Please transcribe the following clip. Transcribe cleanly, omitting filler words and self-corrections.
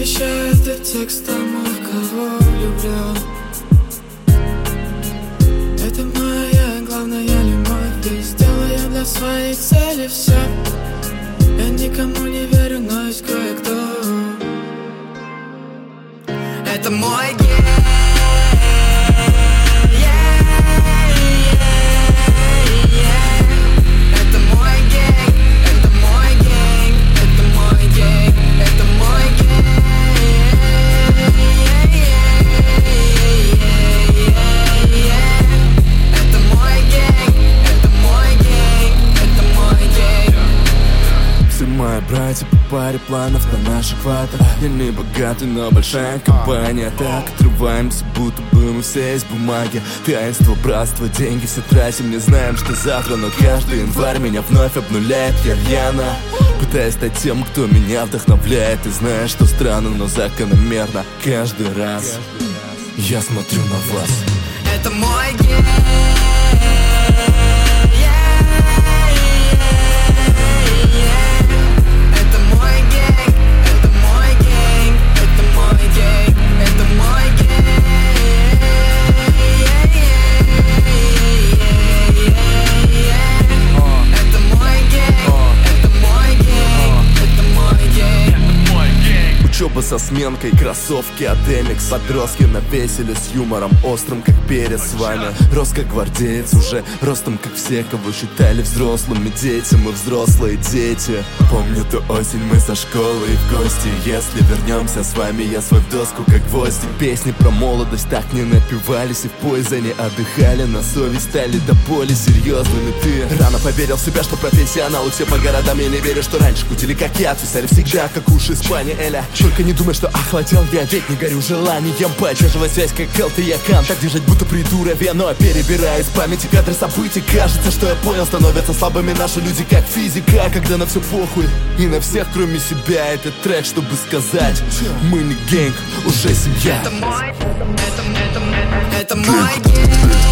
посвящаю этот текст тому, в кого влюблен. Это моя главная любовь, и сделаю для своей цели все. Я никому не верю, но есть кое-кто. Это мой гей. Братья по паре планов на наш экватор. Я не богатый, но большая компания. Так отрываемся, будто бы мы все из бумаги. Таинство, братство, деньги все тратим. Не знаем, что завтра, но каждый январь меня вновь обнуляет. Я рьяно пытаюсь стать тем, кто меня вдохновляет. И знаешь, что странно, но закономерно каждый раз я смотрю на вас. Это мой гей. Учеба со сменкой, кроссовки от Эмикс. Подростки на веселе с юмором острым, как перец с вами. Рос как гвардеец, уже ростом, как все, кого считали взрослыми дети. Мы взрослые дети. Помню ту осень, мы со школы и в гости. Если вернемся с вами, я свой в доску, как гвозди. Песни про молодость так не напивались, и в поезде отдыхали. На совесть стали до боли серьезными. Ты рано поверил в себя, что профессионалы все по городам. Я не верю, что раньше кутили как я. Отвисали всегда, как уши из Пани Эля. Только не думай, что охладел я, ведь не горю желанием поддерживать связь, как Элты и Акан. Так держать, будто придурове, но перебирая из памяти кадры событий. Кажется, что я понял, становятся слабыми наши люди, как физика. Когда на все похуй, и на всех, кроме себя. Этот трек, чтобы сказать, мы не гэнг, уже семья. Это мой гей.